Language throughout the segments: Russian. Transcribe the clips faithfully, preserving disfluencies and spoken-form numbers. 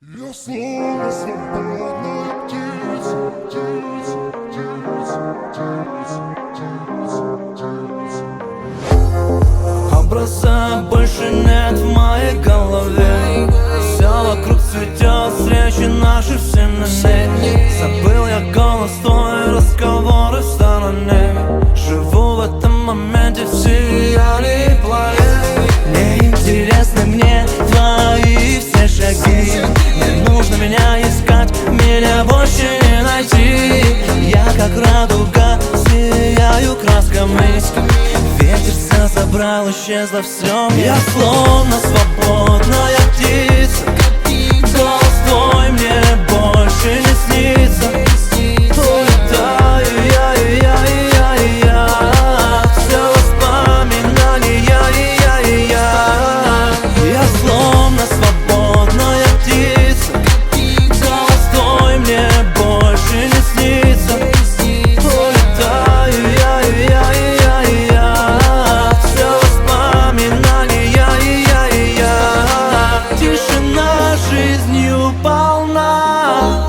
Я словно свободная птица, птица, птица, птица, птица, птица. Образа больше нет в моей голове. Все вокруг цветет, встречи наши все на небе. Забыл я голос твой, разговоры в стороне. Живу в этом моменте, в сиянии планет. Неинтересны мне твои все шаги. Не нужно меня искать, меня больше не найти. Я как радуга, сияю красками. Ветер все забрал, исчезло все. Я словно свободная птица. Голос твой мне больше не снится. Улетаю я, и я, и я, и я. Все воспоминания, и я, и я. Я словно свободная птица. Голос твой мне больше не снится. Улетаю я, и я, и я, и я. Все воспоминания, и я, и я. Тишина жизнью полна,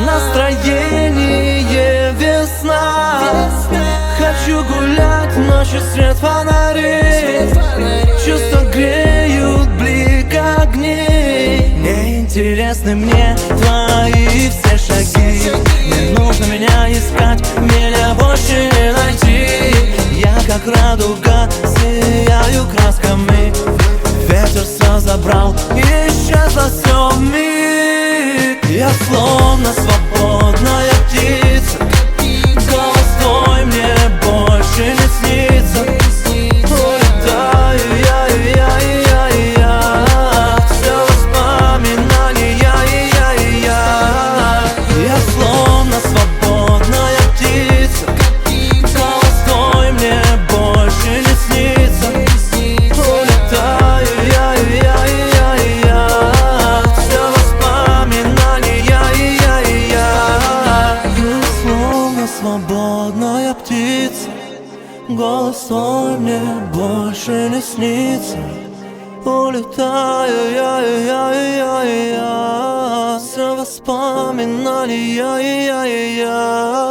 настроение весна. Хочу гулять, ночью свет фонарей. Чувства греют, блик огней. Неинтересны мне твои все шаги. Не нужно меня искать, меня больше не найти. Я как радуга, сияю красками. Ветер все забрал, исчезло все вмиг. Я словно свободная птица. Голос твой мне больше не снится. Улетаю я, и я, и я, и я. Все воспоминания, и я, и я. Я словно свободная птица. Голос твой мне больше не снится. Улетаю я, и я, и я, и я. Все воспоминания, и я, и я. Я словно свободная птица. Голос твой мне больше не снится. Улетаю я, и я, и я, и я. Все воспоминания, и я, и я.